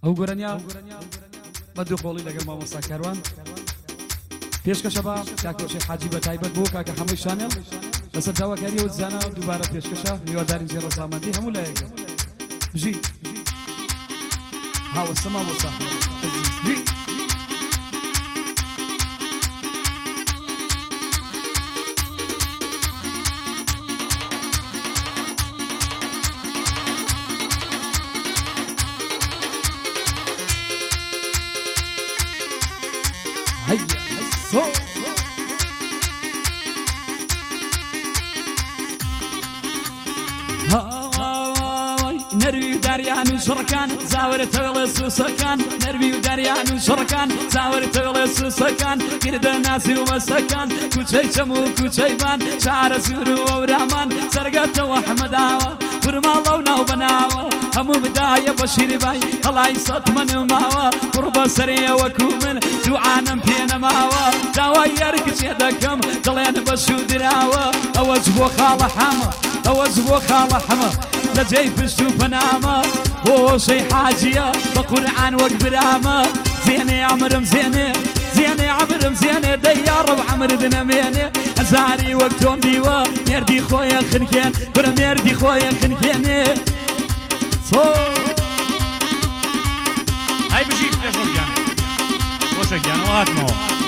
ئەو گۆرەنیا بە دوو خۆڵی لەگەڵ مامۆستا کاروان پێشکەشە بە کاکۆشی حاجی بە تایبەت بۆ کاکە هەمووی شانێڵ لەسەر داواکاری ئەو زانە دووبارە پێشکەشە میواداری جێ ڕەزامەندی هەموو لایەکە بژی هاوەسە مامۆستا نروي وداريان وشركان زاور تغلى سوسكان نروي وداريان وشركان زاور تغلى سوسكان كرد الناس ومسكان كوتشي شمو كوتشي بان شعر سورو ورحمان سرقت وحمد عوا فرما الله ونوبناوا همو بداية بشير باي الله يصد من ماوا قرب سريع وكومن جوعانا بينا ماوا داوا يركش يدكم دلين بشو دراوا اوجبو خالة حما اوجبو خالة حما لجي فشو بنامة هو شي حاجية بقرآن وقبرامة زيني عمرم زيني زيني عمرم زيني ديار وعمر دنميني أزاري وقتهم ديوا يردي خويا خنكين برم يردي خويا خنكيني هاي بجيب تشرب جانا وشك جانا وهاتمو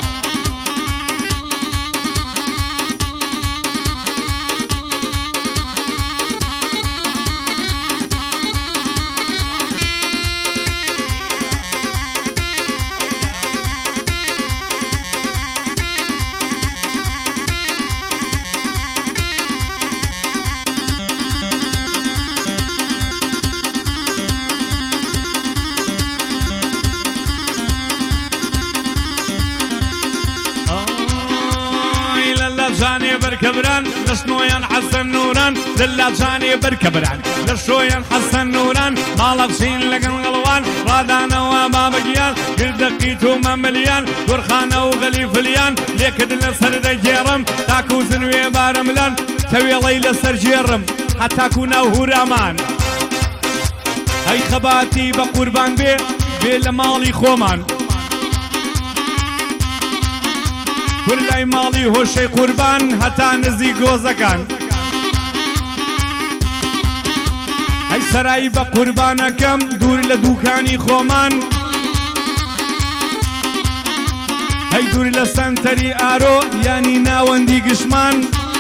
جاني بركبران لشنويا حسن نوران للا جاني بركبران لشويا حسن نوران مالبسين لقن غلوان رادانا وما بقيان كل دقيتو ما مليان ورخانا وغلي فليان ليكد لسر دجيرم تاكو زنوي بارملان توي ليلة سر جيرم حتى كونا وهرامان هاي خباتي بقربان بي لمالي خومان كلای ماڵی هۆشەی قوربان هەتا نزی گۆزەکان ئەی سەرایی بە قوربانەکەم دوور لە دووکانی خۆمان ئەی دوور لە سەنتەری ئارۆ یانی ناوەندی گشمان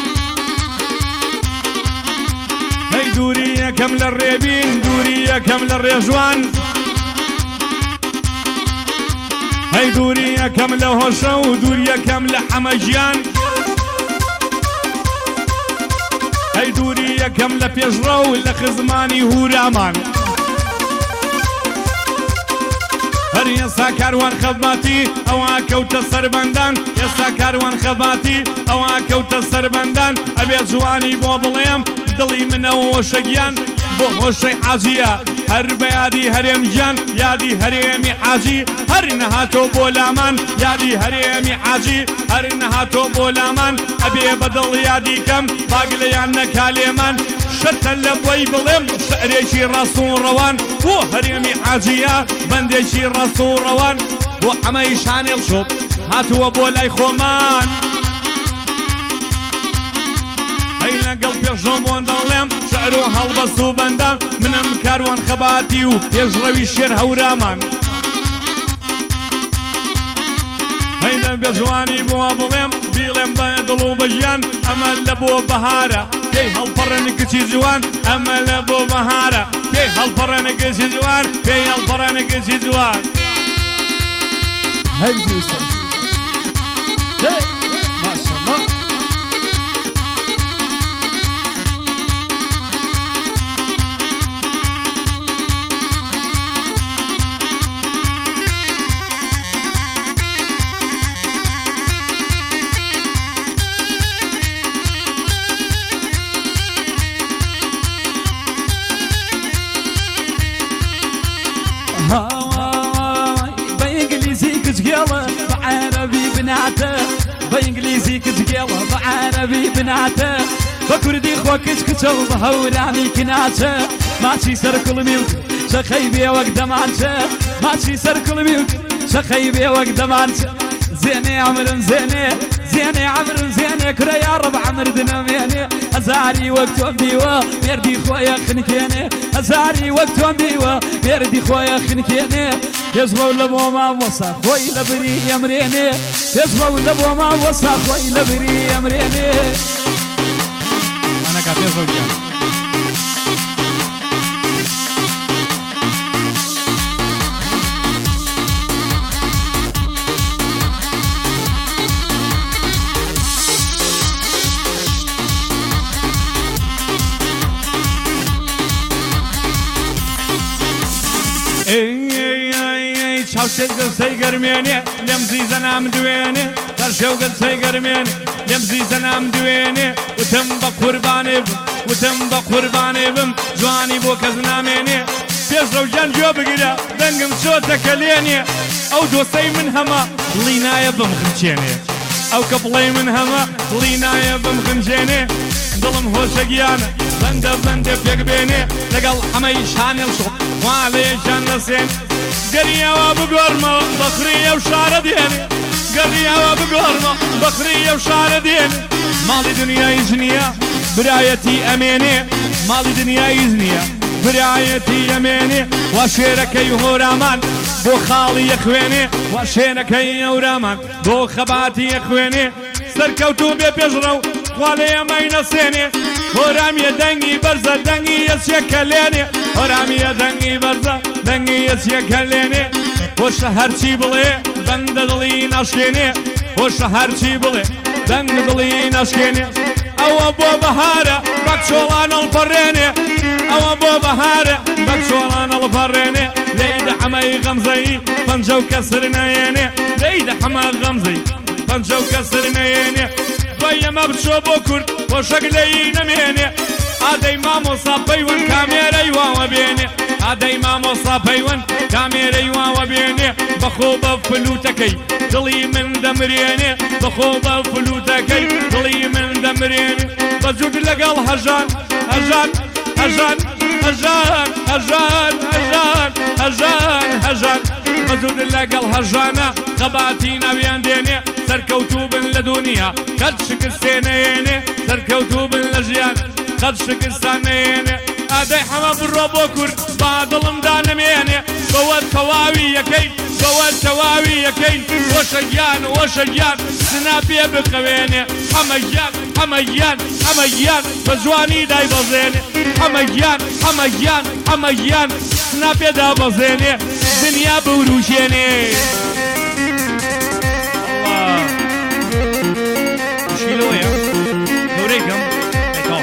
ئەی دووری یەکەم لە ڕێبین دووری یەکەم لە ڕێژوان هاي دوري يكم لهوشة ودوري يكم لحمجيان هاي دوري يكم لبيجرو لخزماني هورامان هر يسا كاروان خدماتي او عكوت سربندان يسا كاروان خدماتي او عكوت سربندان ابي جواني بوبليم دلي منه وشجيان بوشي حاجية هر بيادي هريم جان يادي هريمي حاجي هر نهاتو بولامان يادي هريمي حاجي هر نهاتو بولامان ابي بدل يادي كم باقلي عنك كاليمان شتا لبوي بلم شعريشي رسول روان و هريمي حاجية بنديشي رسول روان و حماي شاني الشوط هاتو بولاي خومان هيلا قلبي جوبون ضلم شعرو هالبسو بندان منم كاروان خباتي و يجروي الشير هورامان هيلا بجواني بو ضلم بيلم بدلو بجيان امل لبو بهارة كي هالفرن كشي جوان امل لبو بهارة كي هالفرن كشي جوان كي هالفرن كشي جوان هاي جوسم ما شاء الله بإنجليزي كتقيلة بعربي بناته بإنجليزي كتقيلة بعربي بناته بكردي خوكش كتو بهوراني كناته ماشي سر كل ميوت شەخەی بێ وەک دەمانچە ماچی سەر کڵمی شەخەی بێ وەک دەمانچە زێنێ عمرم زێنێ زێنێ عمرم زێنێ کرە یا ڕەب عمر دنەمێنێ هەزاری وەک تۆم دیوە مێردی خۆیە خنکێنێ هەزاری وەک تۆم دیوە مێردی خۆیە خنکێنێ پێشڕەو لە بۆ مامۆسا خۆی لە بری ئەمرێنێ پێشڕەو لە بۆ مامۆسا خۆی لە بری ئەمرێنێ ئەنەکە پێشڕەو گیان چاوشێت گەلسەی گەرمێنێ لێم زیزە نام دوێنێ دەرشێو گەلسەی گەرمێنێ لێم زیزە نام دوێنێ وتم بە قوربانێ بم وتم بە قوربانێ بم جوانی بۆ کەس نامێنێ پێشڕەو گیان گوێ بگرە دەنگم چۆتە کەلێنێ ئەو دۆستەی من هەمە دڵی نایە بم خنچێنێ ئەو کە بڵێ من هەمە دڵی نایە بم خنجێنێ دڵم هۆشە گیانە بەندە بەندێ پێک بێنێ لەگەڵ ئەمەی شانێڵ شۆ وا لێژان لەسێن گەریاوە بگۆڕمەوە بەخری ئەو شارە دێنێ گەریاوە بگۆڕمە بەخری ئەو شارە دێنێ ماڵی دنیای ژنیە برایەتی ئەمێنێ ماڵی دنیای ژنیە برایەتی ئەمێنێ وا شێرەکەی هۆرامان بۆ خاڵی یەخوێنێ وا شێرەکەی ئەورامان بۆ خەباتی یەخوێنێ سەرکەوتوو بێ پێشڕەو خوا لێ ئەمەی نەسێنێ هۆرامیە دەنگی بەرزە دەنگی یەسیەکە لێنێ هۆرامیە دەنگی بەرزە دەنگی یەسیەکە لێنێ خۆشە هەرچی بڵێ بەندە دڵی ناشکێنێ خۆشە هەرچی بڵێ بەندە دڵی ناشکێنێ ئەوە بۆ بەهارە بەکچۆڵان هەڵپەڕێنێ ئەوە بۆ بەهارە بەکچۆڵان هەڵپەڕێنێ لەیدە حەمەی غەمزەی پەنجە و کەسر نەیێنێ لەیدە حەمە غەمزەی پەنجە و کەسر نەیێنێ ئەمە بچۆ بۆ کورد خۆشەک لەی نەمێنێ ئادەی مامۆسا پەیوەند کامێرەی واوە بێنێ ئادەی مامۆسا پەیوەند کامێرەی واوە بێنێ بەخۆ بە فلوتەکەی دڵی من دەمرێنێ بەخۆ بە فلوتەکەی دڵی من دەمرێنێ بەجوود لەگەڵ هەژان هەژان هەژان هەژان هەژان هەژان هەژان هەژان بەجوود لەگەڵ هەژانە خەباتی ناویان دێنێ سەرکەوتوو بن لە دنیا قەت شکستێنێنێ سەرکەوتوو بن لە ژیان قەت شکستانێنێ ئادەی حەمە بڕۆ بۆ کورد با دڵمدا نەمێنێ بەوە تەواوی یەکەی بەوە تەواوی یەکەی وەشە گیان وەشە گیان سنا پێ بقەوێنێ حەمە گیان حەمە گیان حەمە گیان بە جوانی دایبەزێنێ حەمە گیان حەمە گیان حەمە گیان سنا پێدا بەزێنێ دنیا بوروژێنێ شیلۆیە گەورەیکەم لەکاڵ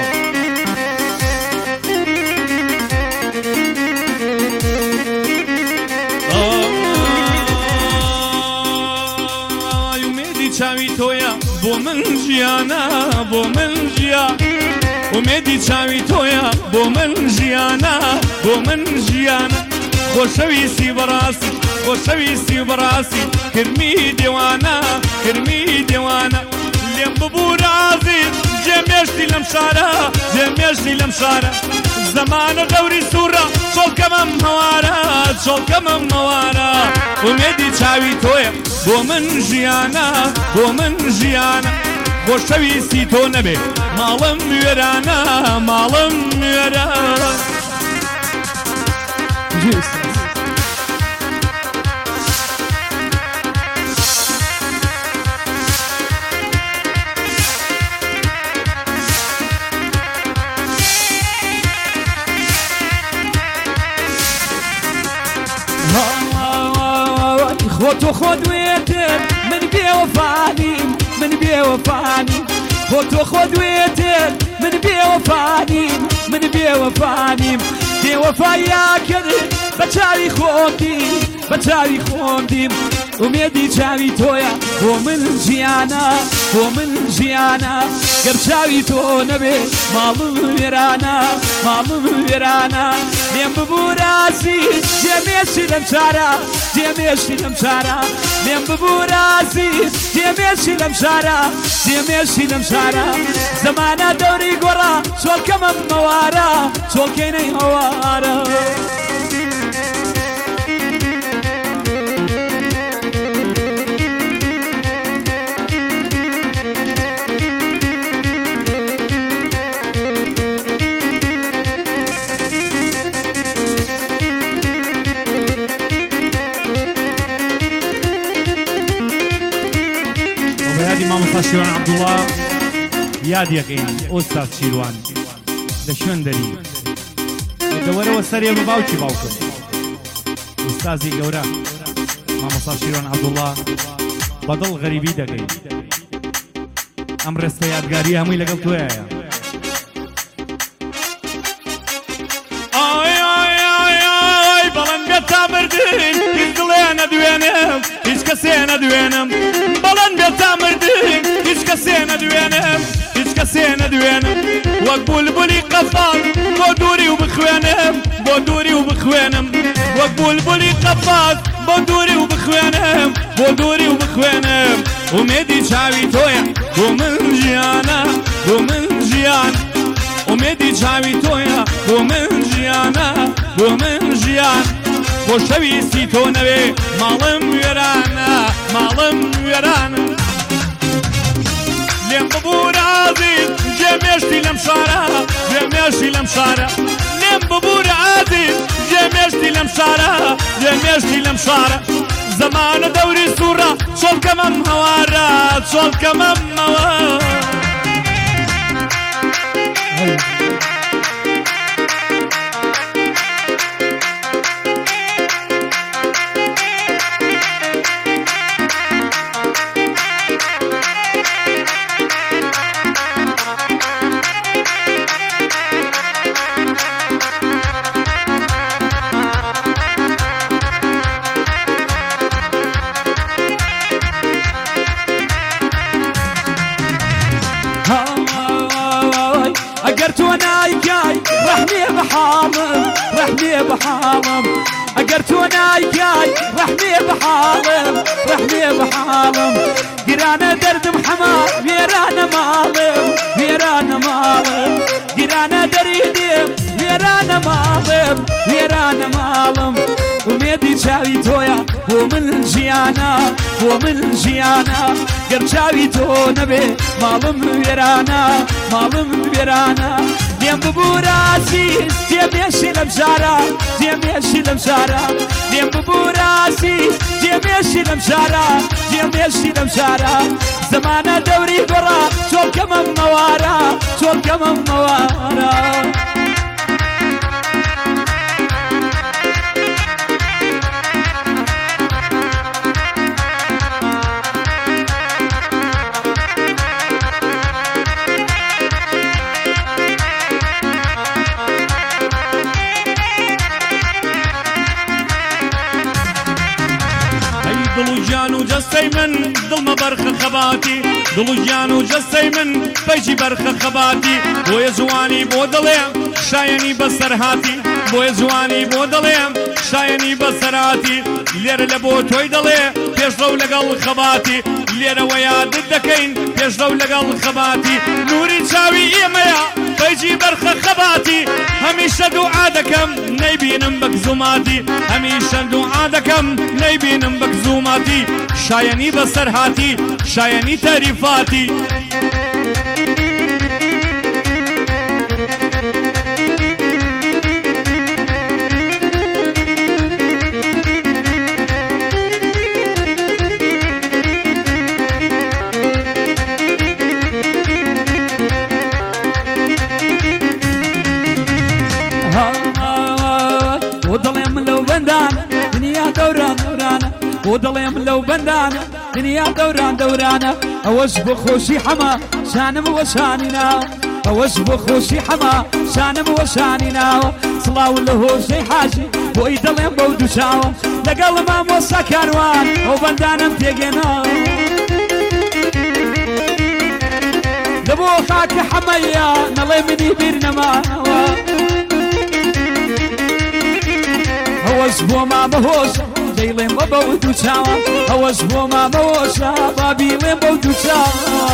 ئومێدی چاوی تۆیە بۆ من ژیانە بۆ من ژیا ئومێدی چاوی تۆیە بۆ من ژیانە بۆ من ژیانە خۆشەویستی بەڕاستی خۆشەویستی بەڕاستی کرمی دێوانە کرمی دێوانە لێم ببوو رازیت جێمێشتی لەم شارە جێمێشتی لەم شارە زەمانە دەوری سوورە چۆڵکەمەم هەوارە چۆڵکەمەم هەوارە ئومێدی چاوی تۆیە بۆ من ژیانە بۆ من ژیانە خۆشەویستی تۆ نەبێ ماڵم وێرانە ماڵم وێرانە خۆتۆ خۆ دوێتر من بێوەفانیم من بێوەفانیم خۆتۆ خۆ دوێتر من بێوەفانیم من بێوەفانیم بێوەفایا کرد بە چاوی خۆندیم بە چاوی خۆندیم ئومێدی چاوی تۆیە بۆ من ژیانە بۆ من ژیانە گەر چاوی تۆ نەبێ ماڵم وێرانە ماڵم وێرانە لێم ببوو راسی جێمێشی لەم چارە جێمێشی لەم چارە لێم ببوو راسی جێمێشی لەم شارە جێمێشی لەم شارە زەمانە دەوری گۆڕە چۆڵکەمەم مەوارە چۆڵکەینەی هەوارە مامۆستا شیروان عەبدوڵڵا یادیەکەین ئۆستاد شیروان لە شوێن دەری دەوەرەوە سەرێ بە باوکی باوکم ئوستازی گەورە مامۆستا شیروان عەبدوڵڵا بەدڵ غەریبی دەکەین ئەم ڕێستە یادگاری هەمووی لەگەڵ تۆیایە تا مردین هیچ دڵێ نەدوێنم هیچ کەسێ نەدوێنم بەڵێن بێت تا مردین هیچ کەسێ نەدوێنم هیچ کەسێ نەدوێنم وەک بولبولی قەفار بۆ دووری و بخوێنم بۆ دووری و بخوێنم وەک بولبولی قەفار بۆ دووری و بخوێنم بۆ دووری و بخوێنم ئومێدی چاوی تۆیە بۆ من ژیانە بۆ من ژیان ئومێدی چاوی تۆیە بۆ من ژیانە بۆ من ژیان خۆشەویستی تۆ نەوێ ماڵم وێرانە ماڵم وێرانە لێم ببوو رازیت جێمێشتی لەم شارە جێمێشتی لەم شارە لێم ببوو رازیت جێمێشتی لەم شارە جێمێشتی لەم شارە زەمانە دەوری سوورە چۆڵکەمەم هەوارە چۆڵکەمەم هەوارە ئەگەر تۆ نایگای ڕەحمێ بەحاڵم ڕەحمێ بەحاڵم ئەگەر تۆ نایگای ڕەحمێ بەحاڵم ڕەحمێ بەحاڵم گرانە دەردم حەما وێرانە ماڵم وێرانە ماڵم گرانە دەری دێم وێرانە ماڵم وێرانە ماڵم ئومێدی چاوی تۆیە بۆ من ژیانە بۆ من ژیانە گەر چاوی تۆ نەبێ ماڵم وێرانە ماڵم وێرانە دێم ببوو راسیس جێمێشی لەم شارە جێمێشی لەم شارە دێم ببوو راسیس جێمێشی لەم شارە جێمێشی لەم شارە زەمانە دەوری گۆڕا چۆڵکەمەم مەوارە چۆڵکەمەم مەوارە دڵ و گیان و جەستەی من دڵمە بەرخە خەباتی دڵ و گیان و جەستەی من پەیچی بەرخە خەباتی بۆیە جوانی بۆ دڵێم شایەنی بەسەر هاتی بۆیە جوانی بۆ دڵێم شایەنی بەسەر هاتی لێرە لە بۆ تۆی دەڵێ پێشڕەو لەگەڵ خەباتی لێرەوە یادت دەکەین پێشڕەو لەگەڵ خەباتی نووری چاوی ئێمەیە پەیچی بەرخە خەباتی هەمیشە دوعا دەکەم نەیبینم بە گزوماتی هەمیشە دوعا دەکەم نەیبینم بە گزوماتی شایەنی بەسەر هاتی شایەنی تەریفاتی ودڵێم لەو بەندانە دنیا دەوران دەورانە ودڵێم لەو بەندانە دنیا دەوران دەورانە ئەوەش بۆ خۆشی حەما شانم وەشانی ناوە ئەوەش بۆ خۆشی حەما شانم وەشانی ناوە سڵاو لە هۆژەی حاجی بۆی دڵێم بەو دووچاوە لەگەڵ مامۆستا کاروان ئەو بەندانم تێگێناوە لە بۆ خاکە حەمەیە نەڵێ منی بیر نەماوە ئەوەش بۆ مامەهۆشە دەیڵێم بە بەو دووچاوە ئەوەش بۆ مامەهۆشە بابیڵێم بەو دووچاوە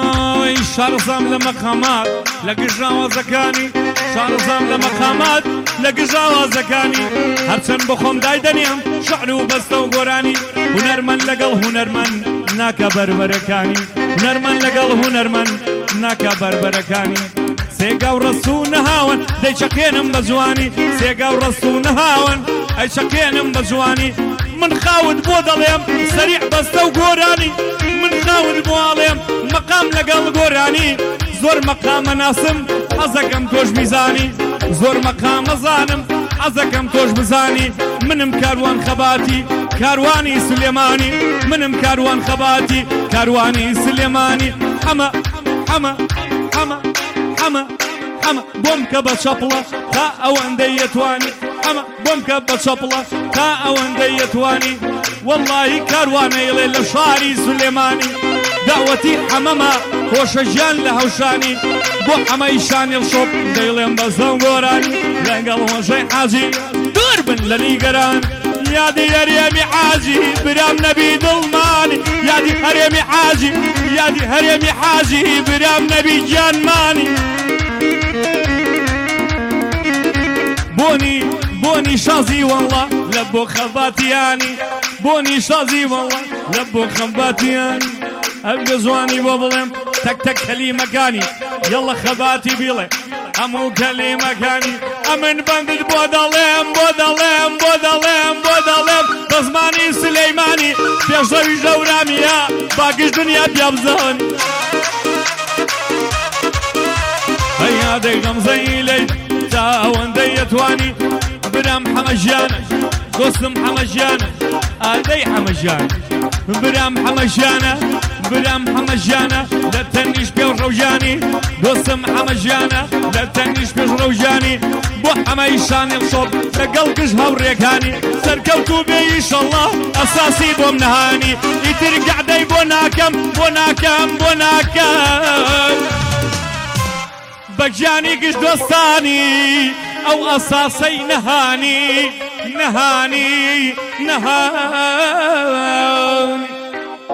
شارزام لە مەقامات لە گژناوەزەکانی شارزام لە مەقامات لە گژاوازەکانی هەرچەند بخۆم دایدەنێم شعر و بەستە و گۆرانی هونەرمەند لەگەڵ هونەرمەند ناکە بەربەرەکانی هونەرمەند لەگەڵ هونەرمەند ناکە بەربەرەکانی سێگا و ڕەست و نەهاون دەیچەقێنم بە جوانی سێگا و ڕەست و نەهاون ئەیچەقێنم بە جوانی من خاوت بۆ دەڵێم سەریع بەستە و گۆرانی من خاوت بۆ ئاڵێم مەقام لەگەڵ گۆرانی زۆر مەقامە ناسم حەزەکەم تۆش میزانی زۆر مەقامە زانم حەزەکەم تۆش بزانی منم کاروان خەباتی کاروانی سلێمانی منم کاروان خەباتی کاروانی سلێمانی حەمە حەمە حەمە حەمە حەمە بۆم کە بە چەپڵە تا ئەوەندەی یەتوانی حەمە بۆم کە بە چەپڵە تا ئەوەندەی یەتوانی وەڵڵاهی کاروانەیڵێ لە شاری سلێمانی داوەتی حەمەمە خۆشە ژیان لە هەوشانی بۆ حەمەی شانی شۆپ دەیڵێم بە زەنگۆرانی لەگەڵ هۆژەی حاجی دوور بن لە نیگەران یادی هەرێمی حاجی برام نەبی دڵمانی یادی هەرێمی حاجی یادی هەرێمی حاجی برام نەبی گیانمانی بۆنی شازی وەڵڵا لە بۆ خەباتیانی بۆنی شازی وەڵڵا لە بۆ خەباتیانی ئەگە جوانی بۆ بڵێم تەک تەک کەلیمەکانی یەڵە خەباتی بیڵێ هەموو کەلیمەکانی ئەمن بەندت بۆ دەڵێم بۆ دەڵێم بۆ دەڵێم بۆ دەڵێم بە زمانی سلەیمانی پێشەوی ژەورامیە باگشت دنیا پیا بزەن هەیادەی غەمزەی لەی تا ئەوەندەی یەتوانی برام حەمەژیانە دۆستم حەمەژیانە ئادەی حەمەژیانە برام حەمەژیانە برام حەمەژیانە لە تەنیش پێ ڕەوژانی دۆستم حەمەژیانە لە تەنیش پێش ڕەوژانی بۆ حەمەی شانی شۆپ لەگەڵ گشت هەوڕێکانی سەرکەوت و بێ ئیشەڵڵا ئەساسی بۆم نەهانی ئیتر گەعدەی بۆ ناکەم بۆ ناکەم بۆ ناکەم بەگیانی گشت دۆستانی ئەو ئەساسەی نەهانی نەهانی نەهانی